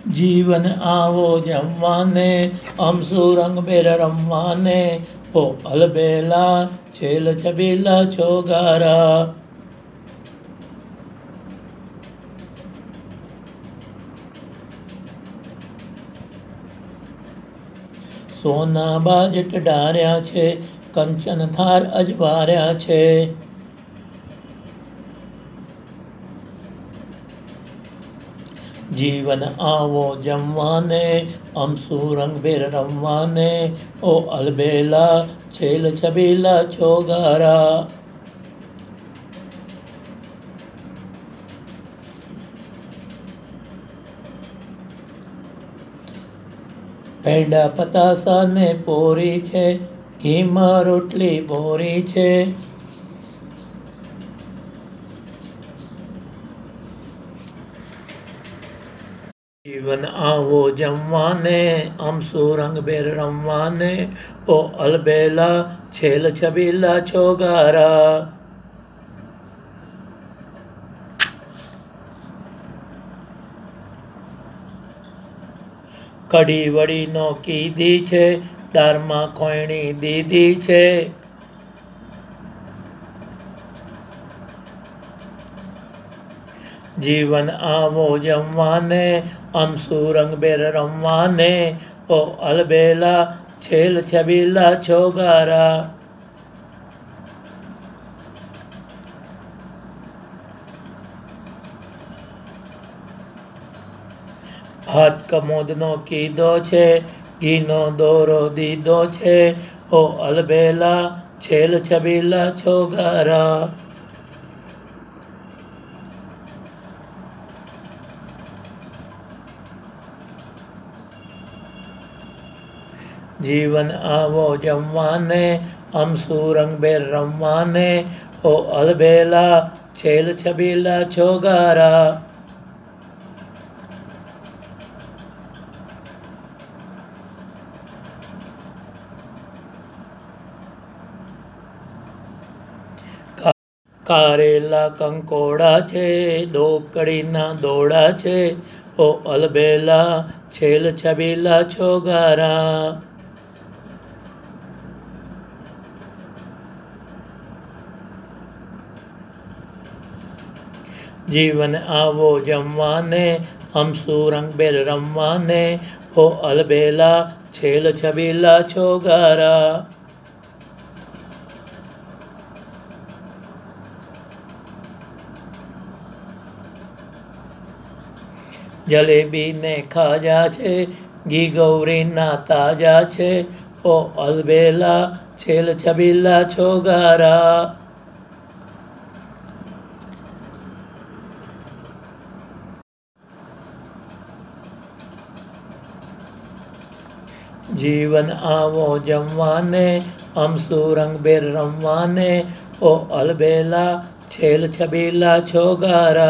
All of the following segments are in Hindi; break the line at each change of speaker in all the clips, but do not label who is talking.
जीवन आवो जमवाने हम सुरंग बेर रमवाने ओ अलबेला छेल छबीला छोगारा। सोना बाजट डार्या छे कंचन थार अजवार्या छे। जीवन आवो जमवाने अमसू रंग बेर रमवाने ओ अलबेला छेल छबीला छोगारा। पेंडा पतासा ने पोरी छे घीमा रोटली बोरी छे। जीवन आवो जमवाने अमसू रंग बेर रमवाने ओ अलबेला छेल छबीला छोगारा। कड़ी वड़ी नो कीधी छे दारमा खोयणी दीदी छे। जीवन आवो जमवाने अमसू रंग बेर रमवाने ओ अलबेला छेल छबीला छोगारा। भात कमोदनो कीधो छे घीनो दोरो दीधो छे ओ अलबेला छेल छबीला छोगारा। जीवन आवो जमवाने अमसू रंग बेर रमवाने ओ अलबेला छेल छबीला छोगारा। कारेला कंकोड़ा छे दो कड़ी ना दौड़ा छे ओ अलबेला छेल छबीला छोगारा। जीवन आवो जमवाने अमसू रंग बेर रमवाने ओ अलबेला छेल छबीला छोगारा। जलेबी ने खाजा छे घी गौरी ना ताजा छे ओ अलबेला छेल छबीला छोगारा। जीवन आवो जमवाने अमसू रंग बेर रमवाने ओ अलबेला छेल छबीला छोगारा।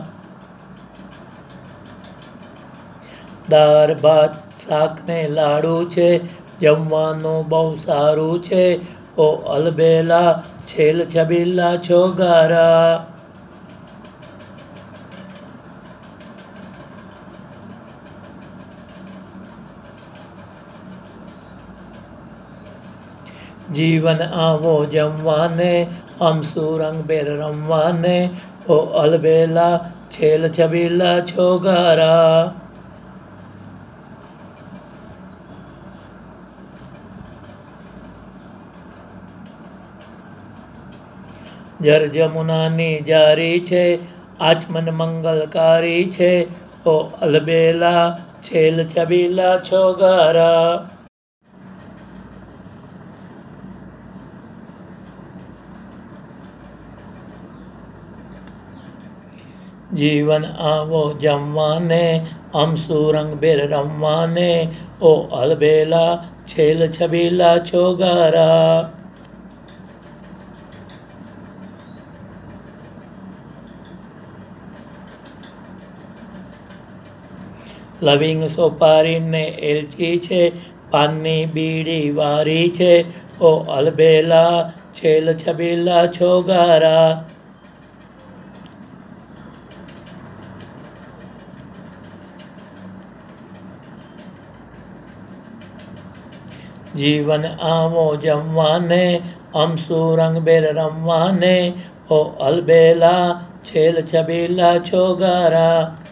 दार भात शाक ने लाडू छे जमवानुं बहु सारू छे ओ अलबेला छेल छबीला छोगारा। जीवन आवो जमवाने अमसू रंग बेर रमवाने ओ अलबेला छेल छबीला छोगारा। जर जमुनानी जारी छे आचमन मंगलकारी छे ओ अलबेला छेल छबीला छोगारा। जीवन आवो जमवाने अमसू रंग बेर रमवाने ओ अलबेला छेल छबीला छोगारा। लविंग सोपारी ने एलची छे पानी बीड़ी वारी छे ओ अलबेला छेल छबीला छोगारा। જીવન આવો જમવાને અમસુ રંગબેર રમવાને ઓ અલબેલા છેલ છબીલા છોગારા.